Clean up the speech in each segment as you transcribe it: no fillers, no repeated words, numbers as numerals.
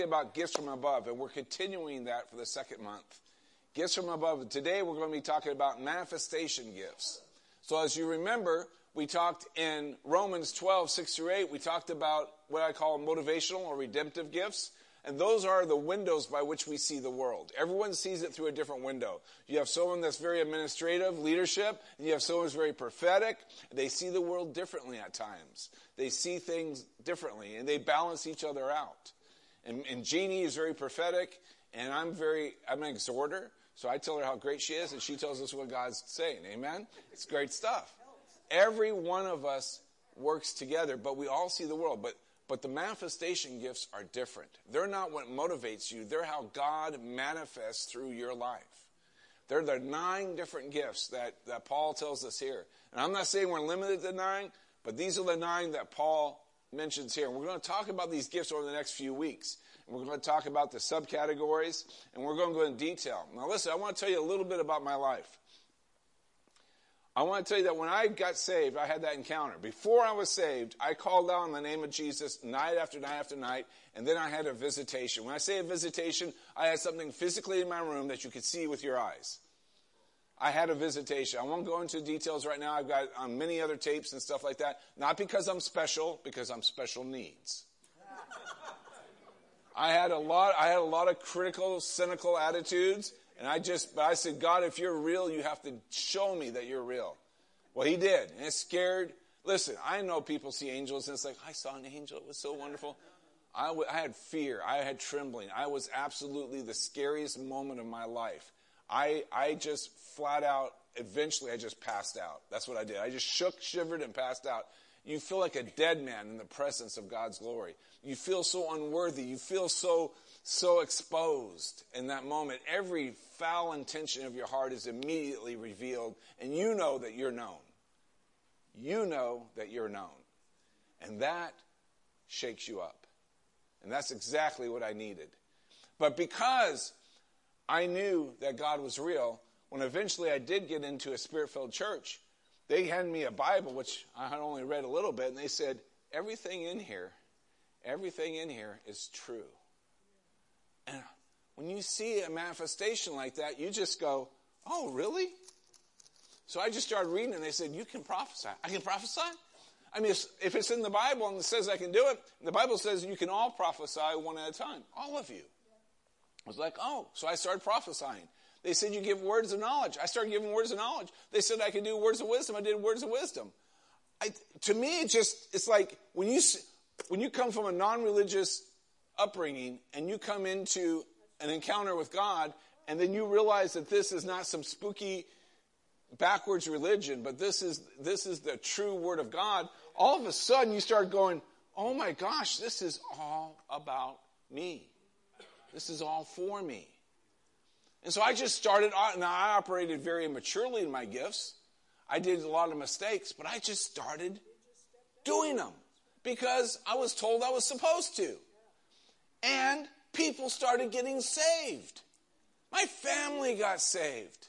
About gifts from above, and we're continuing that for the second month. Gifts from above. Today we're going to be talking about manifestation gifts. So as you remember, we talked in Romans 12:6-8, we talked about what I call motivational or redemptive gifts. And those are the windows by which we see the world. Everyone sees it through a different window. You have someone that's very administrative, leadership, and you have someone who's very prophetic. They see the world differently at times. They see things differently, and they balance each other out. And Jeannie is very prophetic, and I'm an exhorter. So I tell her how great she is, and she tells us what God's saying. Amen? It's great stuff. Every one of us works together, but we all see the world. But the manifestation gifts are different. They're not what motivates you. They're how God manifests through your life. They're the 9 different gifts that Paul tells us here. And I'm not saying we're limited to 9, but these are the 9 that Paul mentions here. And we're going to talk about these gifts over the next few weeks. And we're going to talk about the subcategories, and we're going to go in detail. Now listen, I want to tell you a little bit about my life. I want to tell you that when I got saved, I had that encounter. Before I was saved, I called out in the name of Jesus night after night after night, and then I had a visitation. When I say a visitation, I had something physically in my room that you could see with your eyes. I had a visitation. I won't go into details right now. I've got many other tapes and stuff like that. Not because I'm special, because I'm special needs. I had a lot of critical, cynical attitudes. And I said, God, if you're real, you have to show me that you're real. Well, he did. And it scared. Listen, I know people see angels, and it's like, I saw an angel. It was so wonderful. I had fear. I had trembling. I was absolutely the scariest moment of my life. I just flat out, eventually I just passed out. That's what I did. I just shook, shivered, and passed out. You feel like a dead man in the presence of God's glory. You feel so unworthy. You feel so exposed in that moment. Every foul intention of your heart is immediately revealed, and you know that you're known. You know that you're known. And that shakes you up. And that's exactly what I needed. But because I knew that God was real, when eventually I did get into a Spirit-filled church, they handed me a Bible, which I had only read a little bit, and they said, everything in here is true. And when you see a manifestation like that, you just go, oh, really? So I just started reading, and they said, you can prophesy. I can prophesy? I mean, if it's in the Bible and it says I can do it, the Bible says you can all prophesy one at a time, all of you. I was like, oh. So I started prophesying. They said you give words of knowledge. I started giving words of knowledge. They said I could do words of wisdom. I did words of wisdom. To me, it's like when you come from a non-religious upbringing and you come into an encounter with God, and then you realize that this is not some spooky backwards religion, but this is the true Word of God. All of a sudden, you start going, oh my gosh, this is all about me. This is all for me. And so I just started, now I operated very immaturely in my gifts. I did a lot of mistakes, but I just started doing them because I was told I was supposed to. And people started getting saved. My family got saved.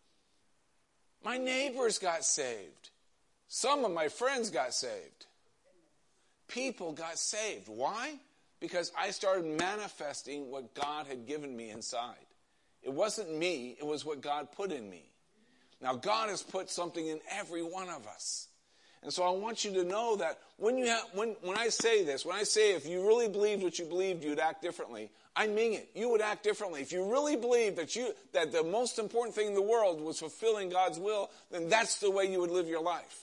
My neighbors got saved. Some of my friends got saved. People got saved. Why? Because I started manifesting what God had given me inside. It wasn't me, it was what God put in me. Now, God has put something in every one of us. And so I want you to know that when I say this, when I say if you really believed what you believed, you'd act differently, I mean it. You would act differently. If you really believed that the most important thing in the world was fulfilling God's will, then that's the way you would live your life.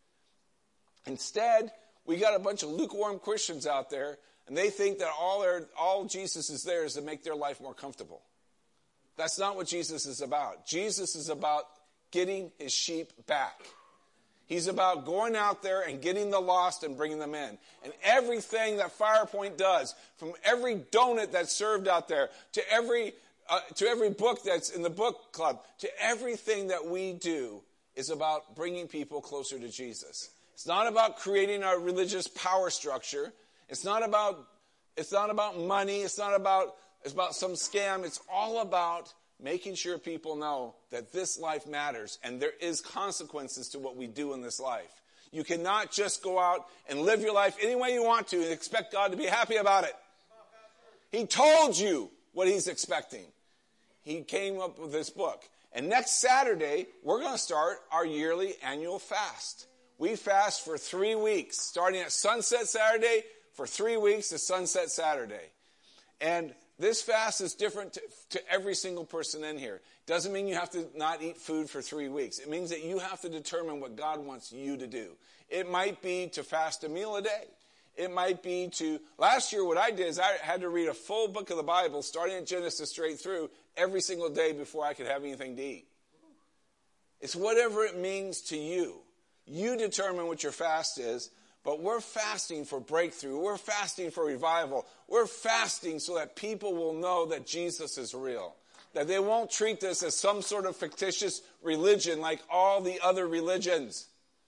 Instead, we got a bunch of lukewarm Christians out there, and they think that all Jesus is there is to make their life more comfortable. That's not what Jesus is about. Jesus is about getting his sheep back. He's about going out there and getting the lost and bringing them in. And everything that FirePoint does, from every donut that's served out there, to every book that's in the book club, to everything that we do is about bringing people closer to Jesus. It's not about creating a religious power structure. It's not about money. It's about some scam. It's all about making sure people know that this life matters and there is consequences to what we do in this life. You cannot just go out and live your life any way you want to and expect God to be happy about it. He told you what he's expecting. He came up with this book. And next Saturday, we're going to start our yearly annual fast. We fast for 3 weeks, starting at sunset Saturday for 3 weeks to sunset Saturday. And this fast is different to every single person in here. Doesn't mean you have to not eat food for 3 weeks. It means that you have to determine what God wants you to do. It might be to fast a meal a day. It might be to, last year what I did is I had to read a full book of the Bible, starting at Genesis straight through, every single day before I could have anything to eat. It's whatever it means to you. You determine what your fast is, but we're fasting for breakthrough. We're fasting for revival. We're fasting so that people will know that Jesus is real. That they won't treat this as some sort of fictitious religion like all the other religions.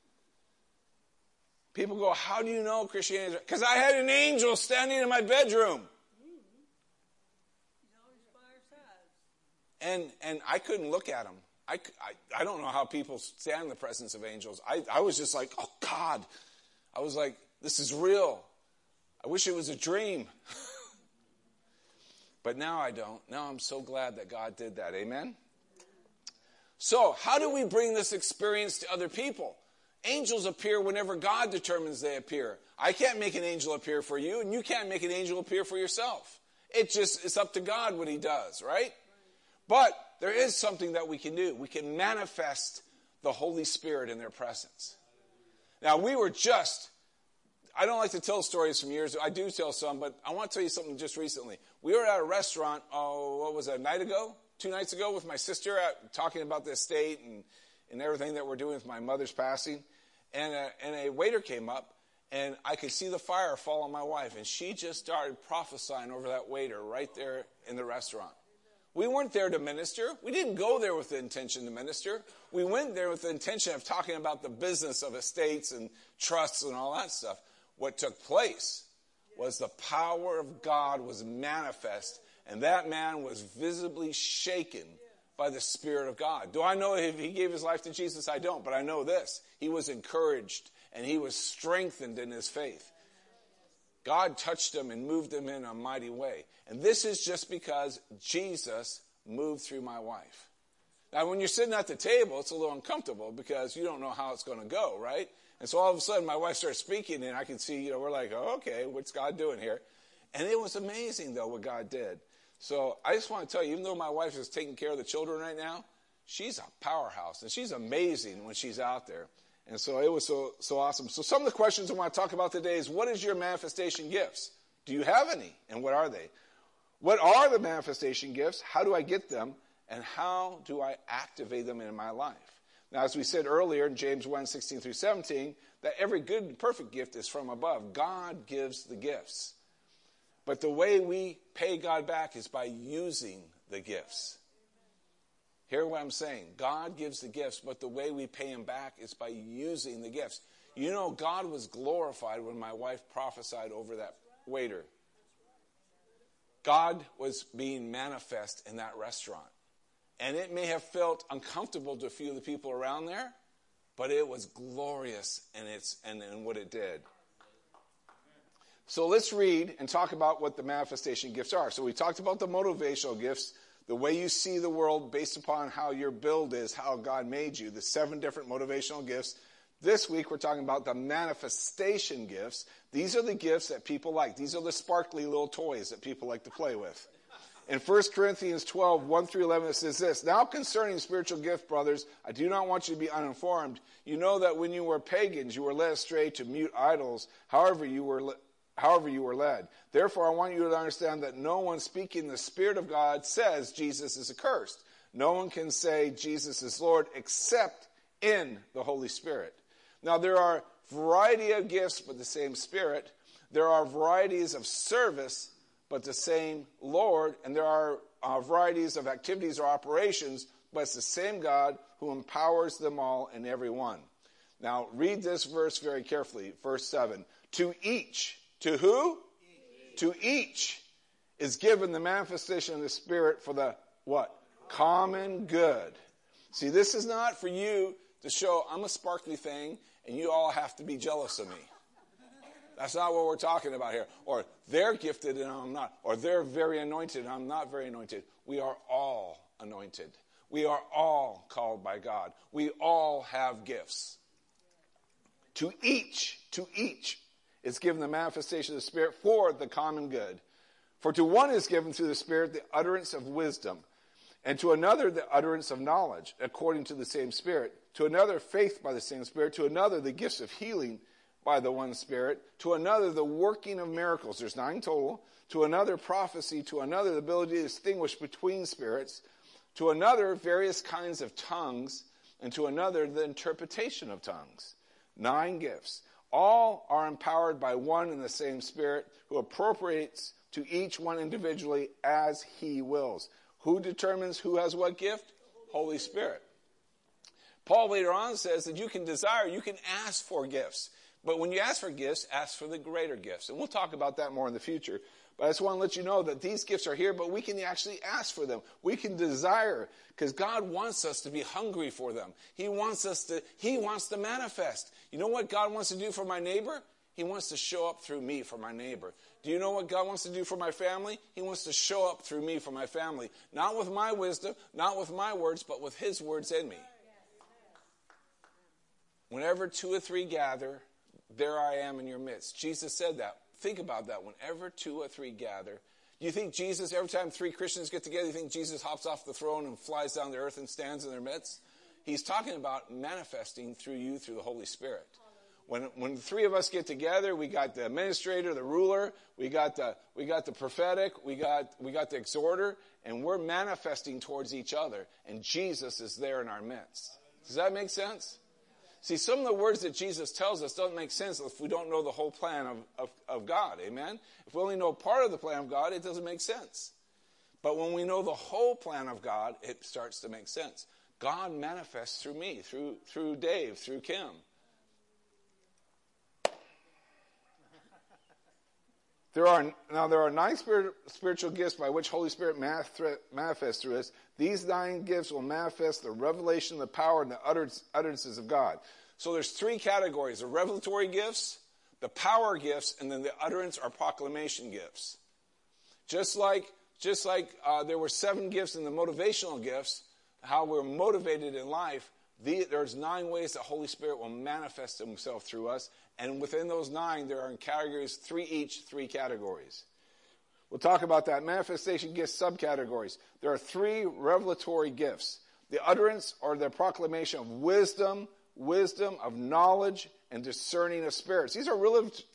People go, how do you know Christianity? Because I had an angel standing in my bedroom. And I couldn't look at him. I don't know how people stand in the presence of angels. I was just like, oh God. I was like, this is real. I wish it was a dream. But now I don't. Now I'm so glad that God did that. Amen? So how do we bring this experience to other people? Angels appear whenever God determines they appear. I can't make an angel appear for you, and you can't make an angel appear for yourself. It's up to God what he does, right? But there is something that we can do. We can manifest the Holy Spirit in their presence. Now, I don't like to tell stories from years. I do tell some, but I want to tell you something just recently. We were at a restaurant, what was it, a night ago? 2 nights ago with my sister, talking about the estate and everything that we're doing with my mother's passing. And a waiter came up, and I could see the fire fall on my wife. And she just started prophesying over that waiter right there in the restaurant. We weren't there to minister. We didn't go there with the intention to minister. We went there with the intention of talking about the business of estates and trusts and all that stuff. What took place was the power of God was manifest, and that man was visibly shaken by the Spirit of God. Do I know if he gave his life to Jesus? I don't, but I know this. He was encouraged, and he was strengthened in his faith. God touched him and moved him in a mighty way. And this is just because Jesus moved through my wife. Now, when you're sitting at the table, it's a little uncomfortable because you don't know how it's going to go, right? And so all of a sudden, my wife starts speaking, and I can see, we're like, oh, okay, what's God doing here? And it was amazing, though, what God did. So I just want to tell you, even though my wife is taking care of the children right now, she's a powerhouse, and she's amazing when she's out there. And so it was so awesome. So some of the questions I want to talk about today is, what is your manifestation gifts? Do you have any? And what are they? What are the manifestation gifts? How do I get them? And how do I activate them in my life? Now, as we said earlier in James 1, 16 through 17, that every good and perfect gift is from above. God gives the gifts. But the way we pay God back is by using the gifts. Hear what I'm saying. God gives the gifts, but the way we pay him back is by using the gifts. You know, God was glorified when my wife prophesied over that waiter. God was being manifest in that restaurant. And it may have felt uncomfortable to a few of the people around there, but it was glorious in what it did. So let's read and talk about what the manifestation gifts are. So we talked about the motivational gifts, the way you see the world based upon how your build is, how God made you, the 7 different motivational gifts. This week we're talking about the manifestation gifts. These are the gifts that people like. These are the sparkly little toys that people like to play with. In 1 Corinthians 12, 1 through 11, it says this, "Now concerning spiritual gift, brothers, I do not want you to be uninformed. You know that when you were pagans, you were led astray to mute idols, however you were led. Therefore, I want you to understand that no one speaking the Spirit of God says Jesus is accursed. No one can say Jesus is Lord except in the Holy Spirit." Now, there are variety of gifts, but the same Spirit. There are varieties of service, but the same Lord. And there are varieties of activities or operations, but it's the same God who empowers them all and every one. Now, read this verse very carefully. Verse 7. To each. To who? Each. To each is given the manifestation of the Spirit for the what? Common good. See, this is not for you to show I'm a sparkly thing and you all have to be jealous of me. That's not what we're talking about here. Or they're gifted and I'm not. Or they're very anointed and I'm not very anointed. We are all anointed. We are all called by God. We all have gifts. To each is given the manifestation of the Spirit for the common good. For to one is given through the Spirit the utterance of wisdom, and to another the utterance of knowledge, according to the same Spirit. To another faith by the same Spirit. To another the gifts of healing by the one Spirit. To another the working of miracles. There's 9 total. To another prophecy. To another the ability to distinguish between spirits. To another various kinds of tongues. And to another the interpretation of tongues. 9 gifts. All are empowered by one and the same Spirit, who appropriates to each one individually as he wills. Who determines who has what gift? Holy Spirit. Paul later on says that you can desire, you can ask for gifts. But when you ask for gifts, ask for the greater gifts. And we'll talk about that more in the future. But I just want to let you know that these gifts are here, but we can actually ask for them. We can desire, because God wants us to be hungry for them. He wants to manifest. You know what God wants to do for my neighbor? He wants to show up through me for my neighbor. Do you know what God wants to do for my family? He wants to show up through me for my family. Not with my wisdom, not with my words, but with his words in me. Whenever 2 or 3 gather, there I am in your midst. Jesus said that. Think about that. Whenever 2 or 3 gather, do you think Jesus, every time 3 Christians get together, you think Jesus hops off the throne and flies down the earth and stands in their midst? He's talking about manifesting through you, through the Holy Spirit. When the 3 of us get together, we got the administrator, the ruler, we got the prophetic, we got the exhorter, and we're manifesting towards each other, and Jesus is there in our midst. Does that make sense? See, some of the words that Jesus tells us don't make sense if we don't know the whole plan of God. Amen? If we only know part of the plan of God, it doesn't make sense. But when we know the whole plan of God, it starts to make sense. God manifests through me, through Dave, through Kim. There are 9 spiritual gifts by which Holy Spirit manifests through us. These 9 gifts will manifest the revelation, the power, and the utterances of God. So there's 3 categories: the revelatory gifts, the power gifts, and then the utterance or proclamation gifts. Just like there were 7 gifts in the motivational gifts, how we're motivated in life, there's 9 ways the Holy Spirit will manifest himself through us. And within those 9, there are in categories, 3 categories. We'll talk about that. Manifestation gifts subcategories. There are 3 revelatory gifts: the utterance or the proclamation of wisdom, of knowledge, and discerning of spirits. These are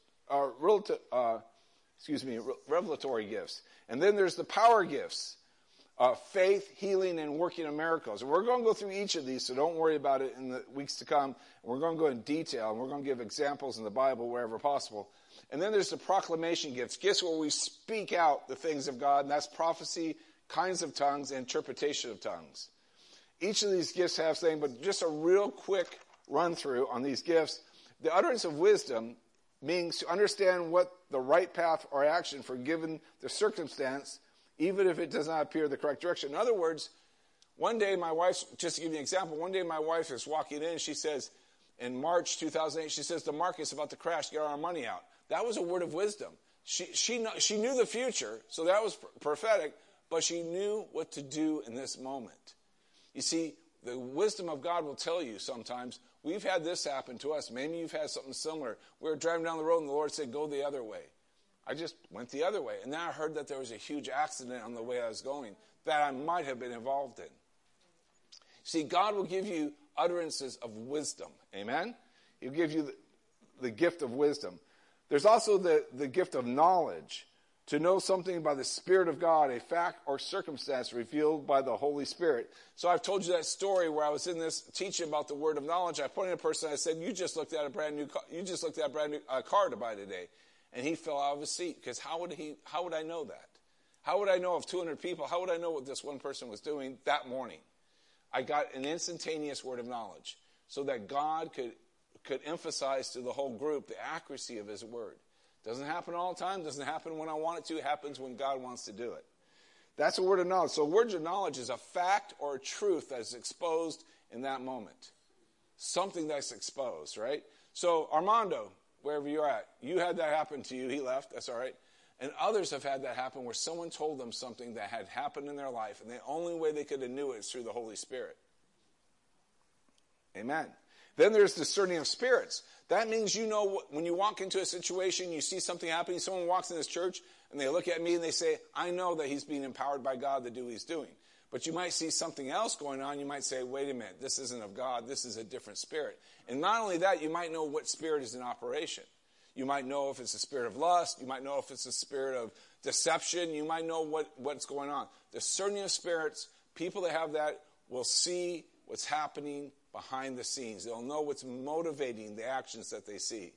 revelatory gifts. And then there's the power gifts: faith, healing, and working of miracles. And we're going to go through each of these, so don't worry about it in the weeks to come. We're going to go in detail, and we're going to give examples in the Bible wherever possible. And then there's the proclamation gifts where we speak out the things of God, and that's prophecy, kinds of tongues, and interpretation of tongues. Each of these gifts have something, but just a real quick run-through on these gifts. The utterance of wisdom means to understand what the right path or action for given the circumstance, even if it does not appear the correct direction. In other words, one day my wife, just to give you an example, one day my wife is walking in, she says, in March 2008, she says, the market's about to crash, get our money out. That was a word of wisdom. She knew the future, so that was prophetic, but she knew what to do in this moment. You see, the wisdom of God will tell you sometimes, we've had this happen to us. Maybe you've had something similar. We were driving down the road and the Lord said, go the other way. I just went the other way. And then I heard that there was a huge accident on the way I was going that I might have been involved in. See, God will give you utterances of wisdom. Amen? He'll give you the gift of wisdom. There's also the gift of knowledge, to know something by the Spirit of God, a fact or circumstance revealed by the Holy Spirit. So I've told you that story where I was in this teaching about the word of knowledge. I pointed at a person, I said, you just looked at a brand new car to buy today. And he fell out of his seat, because how would I know that? How would I know of 200 people? How would I know what this one person was doing that morning? I got an instantaneous word of knowledge so that God could emphasize to the whole group the accuracy of his word. Doesn't happen all the time. Doesn't happen when I want it to. It happens when God wants to do it. That's a word of knowledge. So words of knowledge is a fact or a truth that is exposed in that moment. Something that's exposed, right? So Armando, wherever you're at. You had that happen to you. He left. That's all right. And others have had that happen where someone told them something that had happened in their life, and the only way they could have knew it is through the Holy Spirit. Amen. Then there's discerning of spirits. That means you know when you walk into a situation, you see something happening, someone walks in this church, and they look at me and they say, I know that he's being empowered by God to do what he's doing. But you might see something else going on. You might say, wait a minute, this isn't of God. This is a different spirit. And not only that, you might know what spirit is in operation. You might know if it's a spirit of lust. You might know if it's a spirit of deception. You might know what's going on. Discerning of spirits, people that have that will see what's happening behind the scenes. They'll know what's motivating the actions that they see.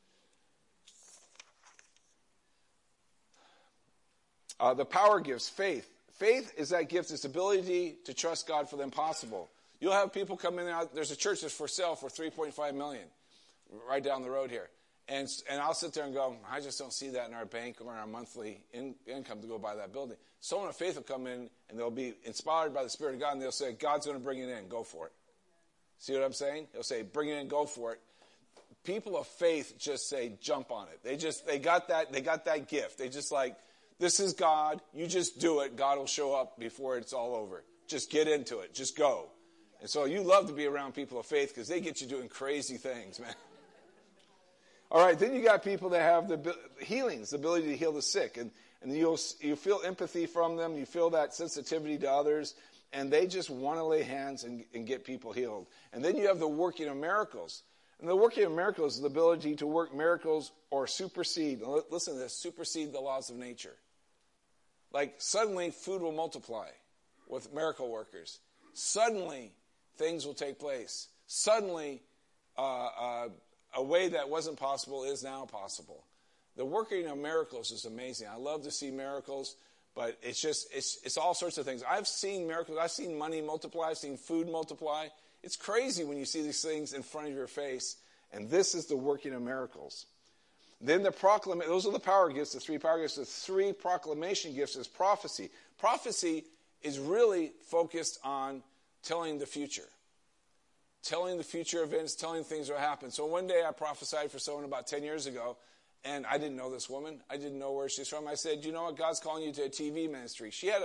The power gives faith. Faith is that gift, its ability to trust God for the impossible. You'll have people come in and there's a church that's for sale for $3.5 million right down the road here. And I'll sit there and go, I just don't see that in our bank or in our monthly income to go buy that building. Someone of faith will come in and they'll be inspired by the Spirit of God and they'll say, God's going to bring it in. Go for it. See what I'm saying? He'll say, bring it in, go for it. People of faith just say, jump on it. They got that gift. They just like, this is God. You just do it. God will show up before it's all over. Just get into it. Just go. And so you love to be around people of faith because they get you doing crazy things, man. All right, then you got people that have the healings, the ability to heal the sick. And you feel empathy from them. You feel that sensitivity to others. And they just want to lay hands and get people healed. And then you have the working of miracles. And the working of miracles is the ability to work miracles or supersede. Listen to this, supersede the laws of nature. Like suddenly food will multiply with miracle workers. Suddenly things will take place. Suddenly a way that wasn't possible is now possible. The working of miracles is amazing. I love to see miracles, but it's all sorts of things. I've seen miracles. I've seen money multiply. I've seen food multiply. It's crazy when you see these things in front of your face, and this is the working of miracles. Then those are the power gifts, the three power gifts. The three proclamation gifts is prophecy. Prophecy is really focused on telling the future. Telling the future events, telling things that will happen. So one day I prophesied for someone about 10 years ago, and I didn't know this woman. I didn't know where she's from. I said, you know what? God's calling you to a TV ministry. She had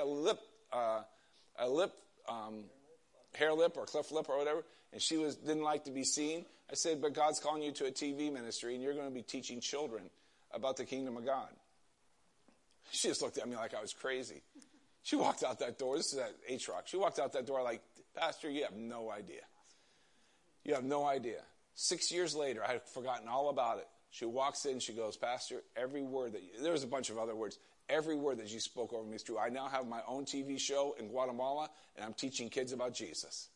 hair lip or cleft lip or whatever, and she didn't like to be seen. I said, but God's calling you to a TV ministry, and you're going to be teaching children about the kingdom of God. She just looked at me like I was crazy. She walked out that door. This is at H-Rock. She walked out that door like, Pastor, you have no idea. You have no idea. 6 years later, I had forgotten all about it. She walks in, she goes, Pastor, every word there was a bunch of other words. Every word that you spoke over me is true. I now have my own TV show in Guatemala, and I'm teaching kids about Jesus.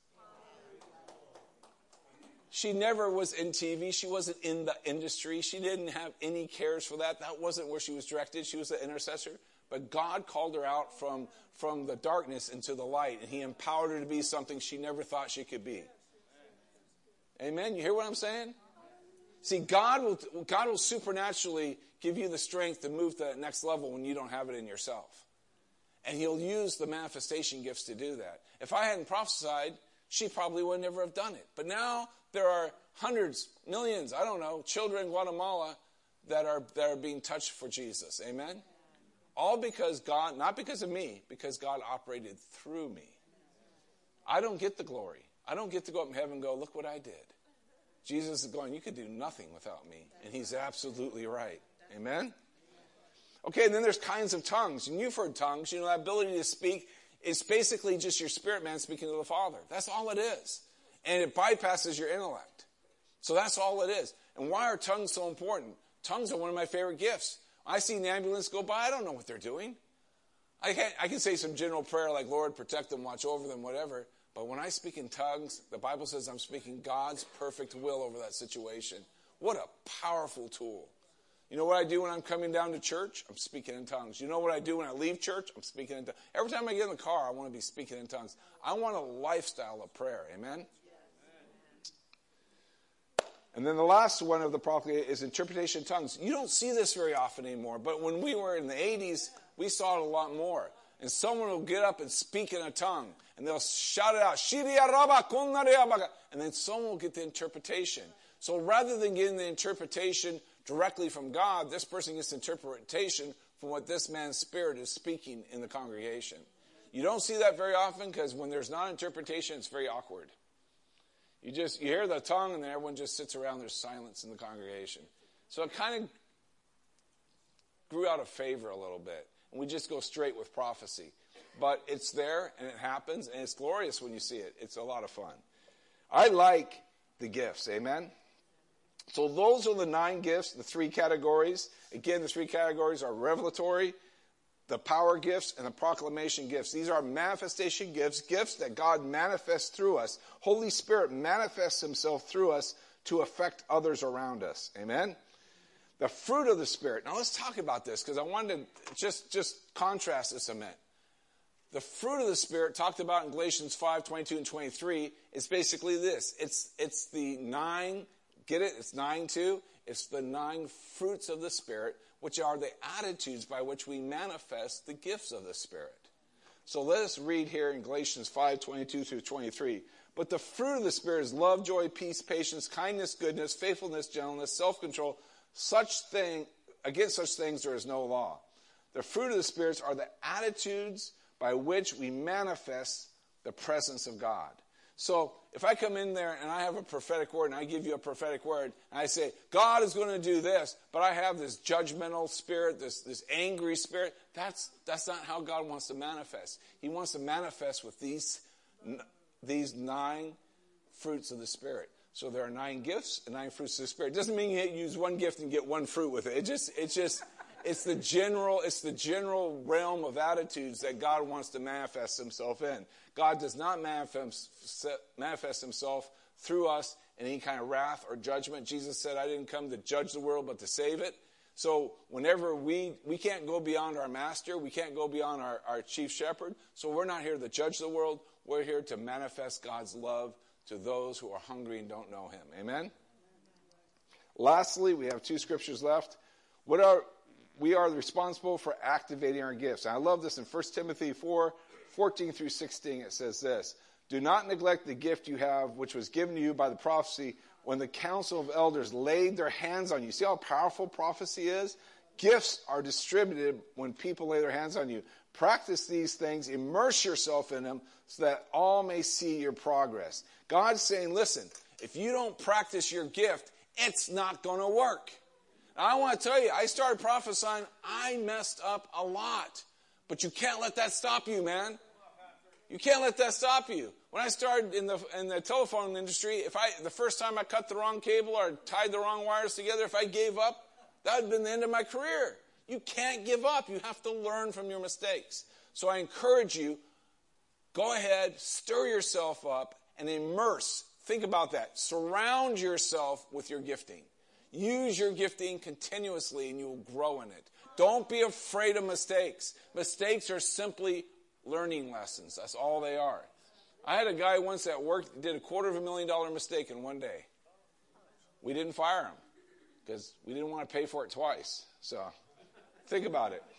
She never was in TV. She wasn't in the industry. She didn't have any cares for that. That wasn't where she was directed. She was an intercessor. But God called her out from the darkness into the light, and he empowered her to be something she never thought she could be. Amen? You hear what I'm saying? See, God will supernaturally give you the strength to move to that next level when you don't have it in yourself. And he'll use the manifestation gifts to do that. If I hadn't prophesied, she probably would never have done it. But now there are hundreds, millions, I don't know, children in Guatemala that are being touched for Jesus. Amen? All because God, not because of me, because God operated through me. I don't get the glory. I don't get to go up in heaven and go, look what I did. Jesus is going, you could do nothing without me. And he's absolutely right. Amen? Okay, and then there's kinds of tongues. And you've heard tongues. You know, that ability to speak is basically just your spirit man speaking to the Father. That's all it is. And it bypasses your intellect. So that's all it is. And why are tongues so important? Tongues are one of my favorite gifts. I see an ambulance go by, I don't know what they're doing. I can say some general prayer like, Lord, protect them, watch over them, whatever. But when I speak in tongues, the Bible says I'm speaking God's perfect will over that situation. What a powerful tool. You know what I do when I'm coming down to church? I'm speaking in tongues. You know what I do when I leave church? I'm speaking in tongues. Every time I get in the car, I want to be speaking in tongues. I want a lifestyle of prayer. Amen? And then the last one of the prophecy is interpretation of tongues. You don't see this very often anymore, but when we were in the 80s, we saw it a lot more. And someone will get up and speak in a tongue, and they'll shout it out, and then someone will get the interpretation. So rather than getting the interpretation directly from God, this person gets interpretation from what this man's spirit is speaking in the congregation. You don't see that very often because when there's not interpretation, it's very awkward. You hear the tongue and then everyone just sits around. There's silence in the congregation. So it kind of grew out of favor a little bit. And we just go straight with prophecy. But it's there and it happens and it's glorious when you see it. It's a lot of fun. I like the gifts. Amen? So those are the 9 gifts, the 3 categories. Again, the 3 categories are revelatory, the power gifts, and the proclamation gifts. These are manifestation gifts, gifts that God manifests through us. Holy Spirit manifests himself through us to affect others around us. Amen? The fruit of the Spirit. Now let's talk about this because I wanted to just contrast this a minute. The fruit of the Spirit talked about in Galatians 5:22 and 23 is basically this. It's the 9, get it? It's 9:2. It's the 9 fruits of the Spirit, which are the attitudes by which we manifest the gifts of the Spirit. So let us read here in Galatians 5:22 through 23. But the fruit of the Spirit is love, joy, peace, patience, kindness, goodness, faithfulness, gentleness, self-control. Against such things there is no law. The fruit of the Spirit are the attitudes by which we manifest the presence of God. So if I come in there and I have a prophetic word and I give you a prophetic word and I say, God is going to do this, but I have this judgmental spirit, this angry spirit, that's not how God wants to manifest. He wants to manifest with these 9 fruits of the Spirit. So there are 9 gifts and 9 fruits of the Spirit. It doesn't mean you use one gift and get one fruit with it. It's the general realm of attitudes that God wants to manifest himself in. God does not manifest himself through us in any kind of wrath or judgment. Jesus said, I didn't come to judge the world, but to save it. So whenever we can't go beyond our master, we can't go beyond our chief shepherd. So we're not here to judge the world. We're here to manifest God's love to those who are hungry and don't know him. Amen? Lastly, we have 2 scriptures left. We are responsible for activating our gifts. And I love this in 1 Timothy 4:14 through 16. It says this, do not neglect the gift you have, which was given to you by the prophecy when the council of elders laid their hands on you. See how powerful prophecy is? Gifts are distributed when people lay their hands on you. Practice these things, immerse yourself in them so that all may see your progress. God's saying, listen, if you don't practice your gift, it's not going to work. Now, I want to tell you, I started prophesying. I messed up a lot. But you can't let that stop you, man. You can't let that stop you. When I started in the telephone industry, the first time I cut the wrong cable or tied the wrong wires together, if I gave up, that would have been the end of my career. You can't give up. You have to learn from your mistakes. So I encourage you, go ahead, stir yourself up, and immerse. Think about that. Surround yourself with your gifting. Use your gifting continuously, and you will grow in it. Don't be afraid of mistakes. Mistakes are simply learning lessons. That's all they are. I had a guy once at work that did a $250,000 mistake in one day. We didn't fire him because we didn't want to pay for it twice. So think about it.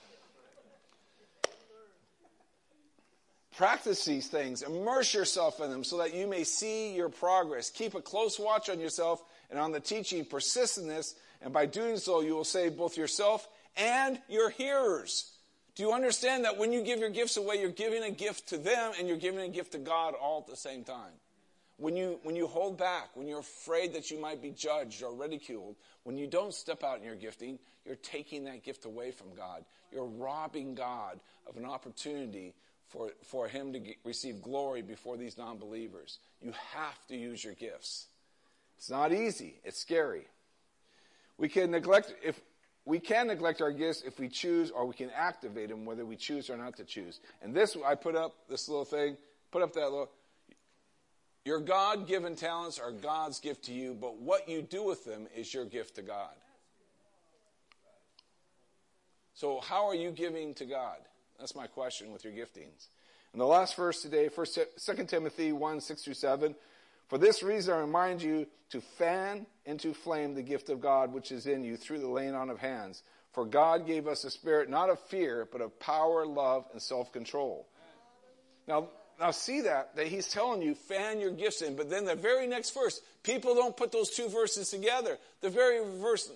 Practice these things. Immerse yourself in them so that you may see your progress. Keep a close watch on yourself and on the teaching. Persist in this, and by doing so, you will save both yourself and your hearers. Do you understand that when you give your gifts away, you're giving a gift to them and you're giving a gift to God all at the same time? When you hold back, when you're afraid that you might be judged or ridiculed, when you don't step out in your gifting, you're taking that gift away from God. You're robbing God of an opportunity for him to receive glory before these non-believers. You have to use your gifts. It's not easy. It's scary. We can neglect our gifts if we choose, or we can activate them whether we choose or not to choose. And this, I put up this little thing, your God-given talents are God's gift to you, but what you do with them is your gift to God. So how are you giving to God? That's my question with your giftings. And the last verse today, 2 Timothy 1:6-7. For this reason I remind you to fan into flame the gift of God which is in you through the laying on of hands. For God gave us a spirit not of fear, but of power, love, and self-control. Now see that he's telling you, fan your gifts in. But then the very next verse, people don't put those two verses together. The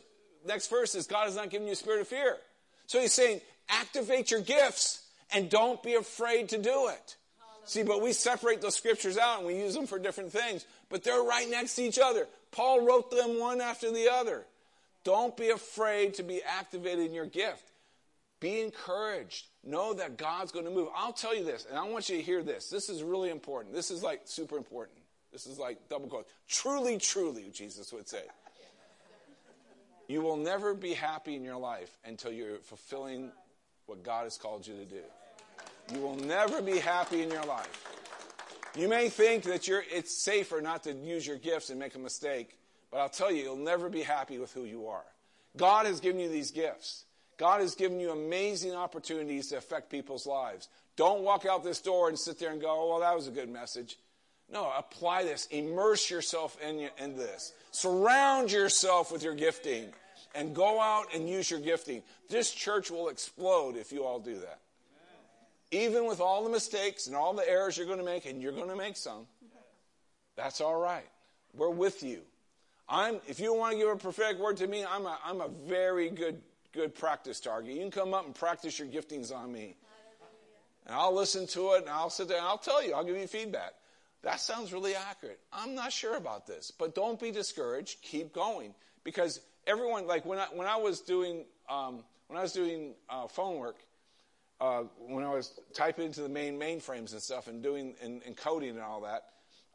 next verse is God has not given you a spirit of fear. So he's saying, activate your gifts and don't be afraid to do it. See, but we separate those scriptures out and we use them for different things. But they're right next to each other. Paul wrote them one after the other. Don't be afraid to be activated in your gift. Be encouraged. Know that God's going to move. I'll tell you this, and I want you to hear this. This is really important. This is like super important. This is like double quote. Truly, truly, Jesus would say. You will never be happy in your life until you're fulfilling what God has called you to do. You will never be happy in your life. You may think that it's safer not to use your gifts and make a mistake, but I'll tell you, you'll never be happy with who you are. God has given you these gifts. God has given you amazing opportunities to affect people's lives. Don't walk out this door and sit there and go, oh, well, that was a good message. No, apply this. Immerse yourself in this. Surround yourself with your gifting and go out and use your gifting. This church will explode if you all do that. Even with all the mistakes and all the errors you're going to make, and you're going to make some, that's all right. We're with you. If you want to give a prophetic word to me, I'm a very good practice target. You can come up and practice your giftings on me. And I'll listen to it, and I'll sit there, and I'll tell you. I'll give you feedback. That sounds really accurate. I'm not sure about this. But don't be discouraged. Keep going. Because everyone, like when I was doing phone work, when I was typing into the mainframes and stuff and doing and coding and all that,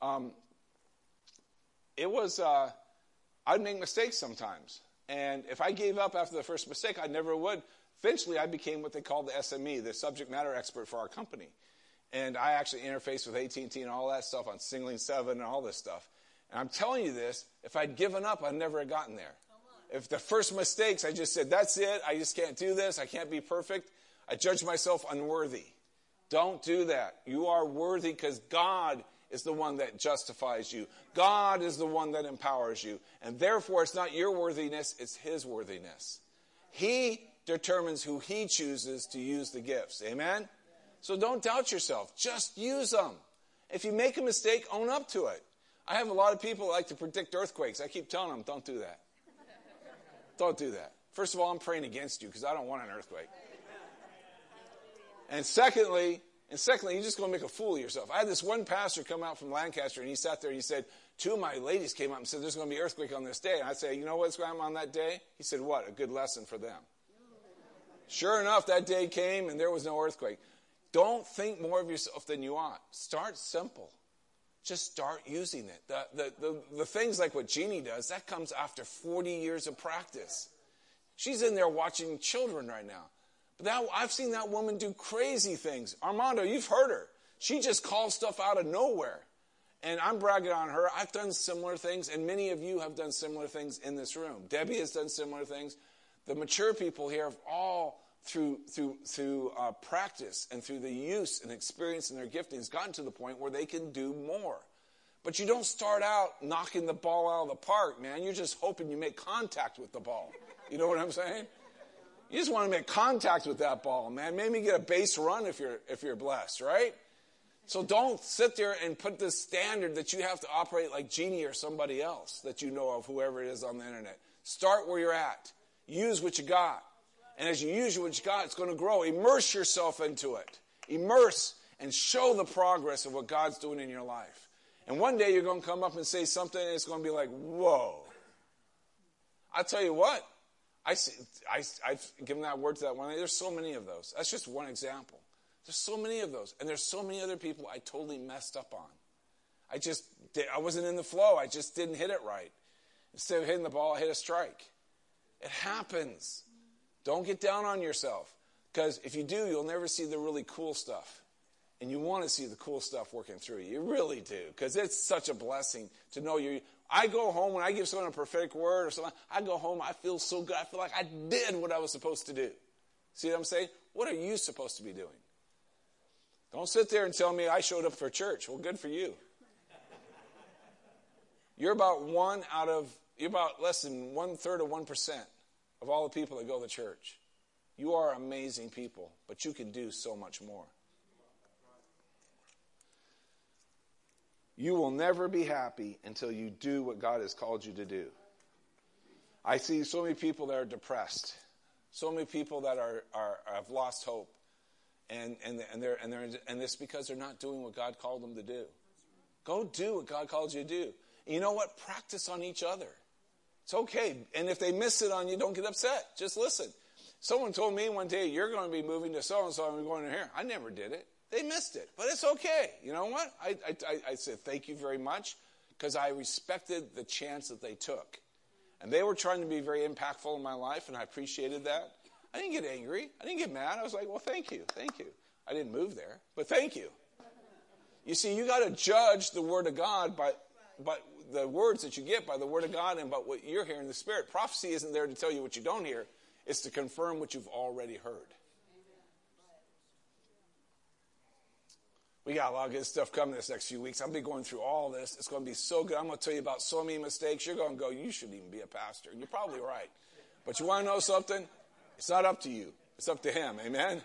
I'd make mistakes sometimes. And if I gave up after the first mistake, I never would. Eventually, I became what they call the SME, the subject matter expert for our company. And I actually interfaced with AT&T and all that stuff on Singling 7 and all this stuff. And I'm telling you this, if I'd given up, I'd never have gotten there. If the first mistakes, I just said, that's it, I just can't do this, I can't be perfect, I judge myself unworthy. Don't do that. You are worthy because God is the one that justifies you. God is the one that empowers you. And therefore, it's not your worthiness, it's His worthiness. He determines who He chooses to use the gifts. Amen? So don't doubt yourself. Just use them. If you make a mistake, own up to it. I have a lot of people that like to predict earthquakes. I keep telling them, don't do that. Don't do that. First of all, I'm praying against you because I don't want an earthquake. And secondly, you're just going to make a fool of yourself. I had this one pastor come out from Lancaster, and he sat there and he said, 2 of my ladies came up and said, there's going to be an earthquake on this day. And I say, you know what's going on that day? He said, what? A good lesson for them. Sure enough, that day came and there was no earthquake. Don't think more of yourself than you ought. Start simple. Just start using it. The things like what Jeannie does, that comes after 40 years of practice. She's in there watching children right now. But I've seen that woman do crazy things. Armando, you've heard her. She just calls stuff out of nowhere. And I'm bragging on her. I've done similar things, and many of you have done similar things in this room. Debbie has done similar things. The mature people here have all, through practice and through the use and experience in their giftings, gotten to the point where they can do more. But you don't start out knocking the ball out of the park, man. You're just hoping you make contact with the ball. You know what I'm saying? You just want to make contact with that ball, man. Maybe get a base run if you're blessed, right? So don't sit there and put this standard that you have to operate like Jeannie or somebody else that you know of, whoever it is on the internet. Start where you're at. Use what you got. And as you use what you got, it's going to grow. Immerse yourself into it. Immerse and show the progress of what God's doing in your life. And one day you're going to come up and say something and it's going to be like, whoa. I'll tell you what. I've given that word to that one. There's so many of those. That's just one example. There's so many of those. And there's so many other people I totally messed up on. I wasn't in the flow. I just didn't hit it right. Instead of hitting the ball, I hit a strike. It happens. Don't get down on yourself. Because if you do, you'll never see the really cool stuff. And you want to see the cool stuff working through you. You really do. Because it's such a blessing to know you. I go home, when I give someone a prophetic word or something, I go home, I feel so good. I feel like I did what I was supposed to do. See what I'm saying? What are you supposed to be doing? Don't sit there and tell me I showed up for church. Well, good for you. You're about less than 1/3 of 1% of all the people that go to church. You are amazing people, but you can do so much more. You will never be happy until you do what God has called you to do. I see so many people that are depressed, so many people that have lost hope, and it's because they're not doing what God called them to do. Go do what God called you to do. And you know what? Practice on each other. It's okay. And if they miss it on you, don't get upset. Just listen. Someone told me one day, you're going to be moving to so-and-so and we're going to here. I never did it. They missed it. But it's okay. You know what? I said, thank you very much, because I respected the chance that they took. And they were trying to be very impactful in my life, and I appreciated that. I didn't get angry. I didn't get mad. I was like, well, thank you. Thank you. I didn't move there, but thank you. You see, you got to judge the Word of God by the words that you get by the Word of God and by what you're hearing in the Spirit. Prophecy isn't there to tell you what you don't hear. It's to confirm what you've already heard. We got a lot of good stuff coming this next few weeks. I'll be going through all this. It's going to be so good. I'm going to tell you about so many mistakes. You're going to go, you shouldn't even be a pastor. And you're probably right. But you want to know something? It's not up to you. It's up to Him. Amen?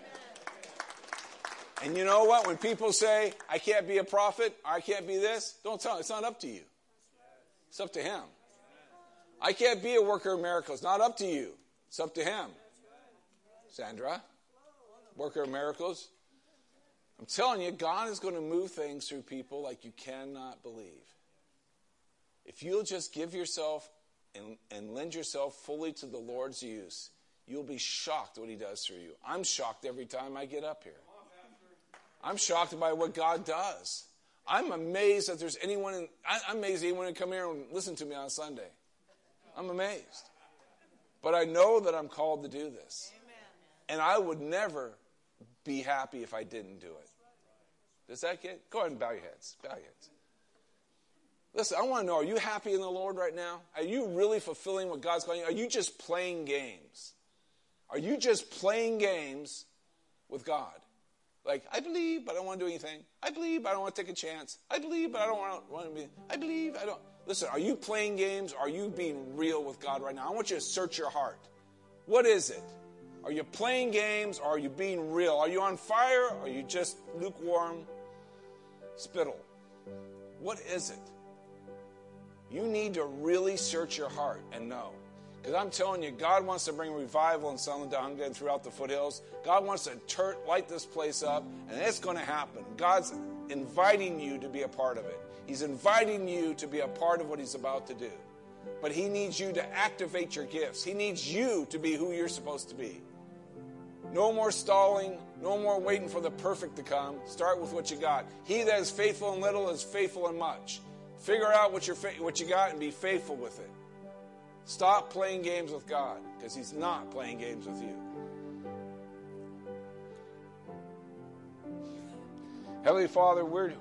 And you know what? When people say, I can't be a prophet, or I can't be this, don't tell them. It's not up to you. It's up to Him. I can't be a worker of miracles. It's not up to you. It's up to Him. Sandra, worker of miracles. I'm telling you, God is going to move things through people like you cannot believe. If you'll just give yourself and lend yourself fully to the Lord's use, you'll be shocked what He does through you. I'm shocked every time I get up here. I'm shocked by what God does. I'm amazed that there's anyone I'm amazed anyone would come here and listen to me on Sunday. I'm amazed. But I know that I'm called to do this. And I would never be happy if I didn't do it. Does that get? Go ahead and bow your heads. Bow your heads. Listen, I want to know, are you happy in the Lord right now? Are you really fulfilling what God's calling you? Are you just playing games? Are you just playing games with God? Like, I believe, but I don't want to do anything. I believe, but I don't want to take a chance. I believe, but I don't want to be. I believe, I don't. Listen, are you playing games? Are you being real with God right now? I want you to search your heart. What is it? Are you playing games, or are you being real? Are you on fire, or are you just lukewarm spittle? What is it? You need to really search your heart and know. Because I'm telling you, God wants to bring revival in Salandahunga and throughout the foothills. God wants to light this place up, and it's going to happen. God's inviting you to be a part of it. He's inviting you to be a part of what He's about to do. But He needs you to activate your gifts. He needs you to be who you're supposed to be. No more stalling. No more waiting for the perfect to come. Start with what you got. He that is faithful in little is faithful in much. Figure out what you got and be faithful with it. Stop playing games with God, because He's not playing games with you. Heavenly Father, we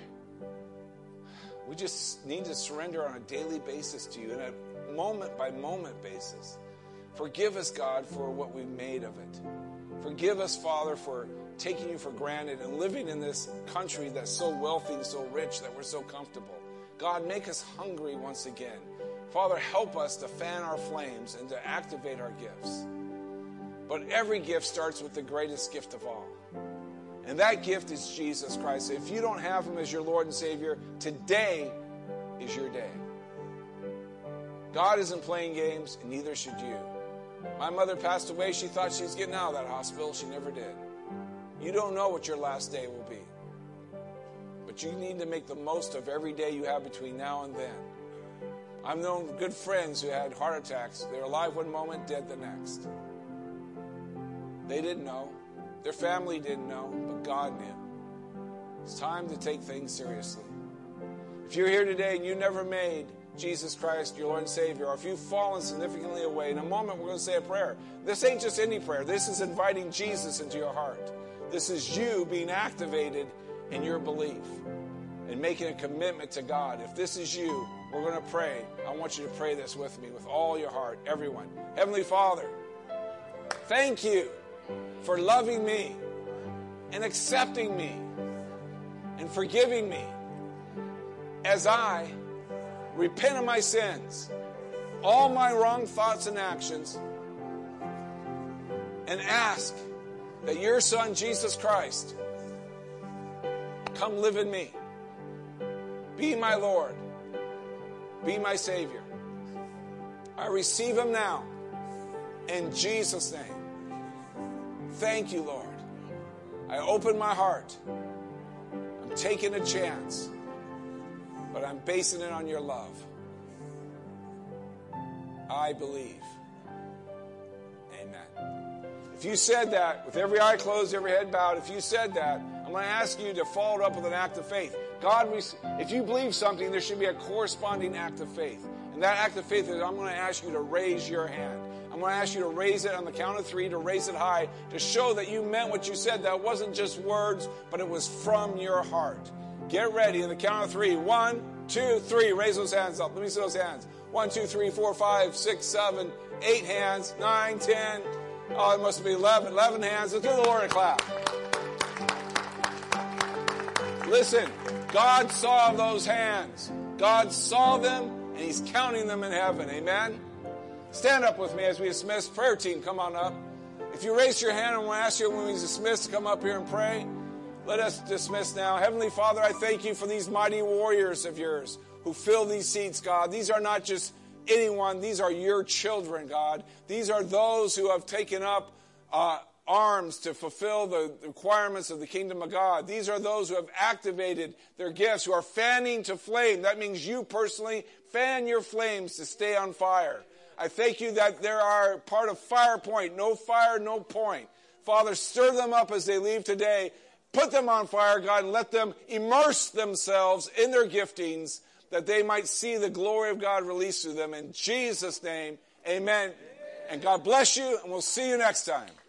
just need to surrender on a daily basis to you, and a moment-by-moment basis. Forgive us, God, for what we've made of it. Forgive us, Father, for taking you for granted and living in this country that's so wealthy and so rich that we're so comfortable. God, make us hungry once again. Father, help us to fan our flames and to activate our gifts. But every gift starts with the greatest gift of all. And that gift is Jesus Christ. If you don't have Him as your Lord and Savior, today is your day. God isn't playing games, and neither should you. My mother passed away. She thought she was getting out of that hospital. She never did. You don't know what your last day will be. But you need to make the most of every day you have between now and then. I've known good friends who had heart attacks. They were alive one moment, dead the next. They didn't know. Their family didn't know, but God knew. It's time to take things seriously. If you're here today and you never made Jesus Christ your Lord and Savior, or if you've fallen significantly away, in a moment we're going to say a prayer. This ain't just any prayer. This is inviting Jesus into your heart. This is you being activated in your belief and making a commitment to God. If this is you, we're going to pray. I want you to pray this with me, with all your heart, everyone. Heavenly Father, thank you for loving me and accepting me and forgiving me as I repent of my sins, all my wrong thoughts and actions, and ask that your Son, Jesus Christ, come live in me. Be my Lord. Be my Savior. I receive them now. In Jesus' name. Thank you, Lord. I open my heart. I'm taking a chance. But I'm basing it on your love. I believe. Amen. If you said that, with every eye closed, every head bowed, if you said that, I'm going to ask you to follow it up with an act of faith. God, if you believe something, there should be a corresponding act of faith. And that act of faith is I'm going to ask you to raise your hand. I'm going to ask you to raise it on the count of 3, to raise it high, to show that you meant what you said. That wasn't just words, but it was from your heart. Get ready. On the count of 3. 1, 2, 3. Raise those hands up. Let me see those hands. 1, 2, 3, 4, 5, 6, 7, 8 hands. 9, 10. Oh, it must be 11. 11 hands. Let's give the Lord a clap. Listen, God saw those hands. God saw them, and He's counting them in heaven. Amen? Stand up with me as we dismiss. Prayer team, come on up. If you raise your hand, I'm going to ask you when we dismiss to come up here and pray. Let us dismiss now. Heavenly Father, I thank you for these mighty warriors of yours who fill these seats, God. These are not just anyone. These are your children, God. These are those who have taken up arms to fulfill the requirements of the kingdom of God. These are those who have activated their gifts, who are fanning to flame. That means you personally fan your flames to stay on fire. I thank you that there are part of Fire Point. No fire, no point. Father, stir them up as they leave today. Put them on fire, God, and let them immerse themselves in their giftings that they might see the glory of God released through them. In Jesus' name, amen. And God bless you, and we'll see you next time.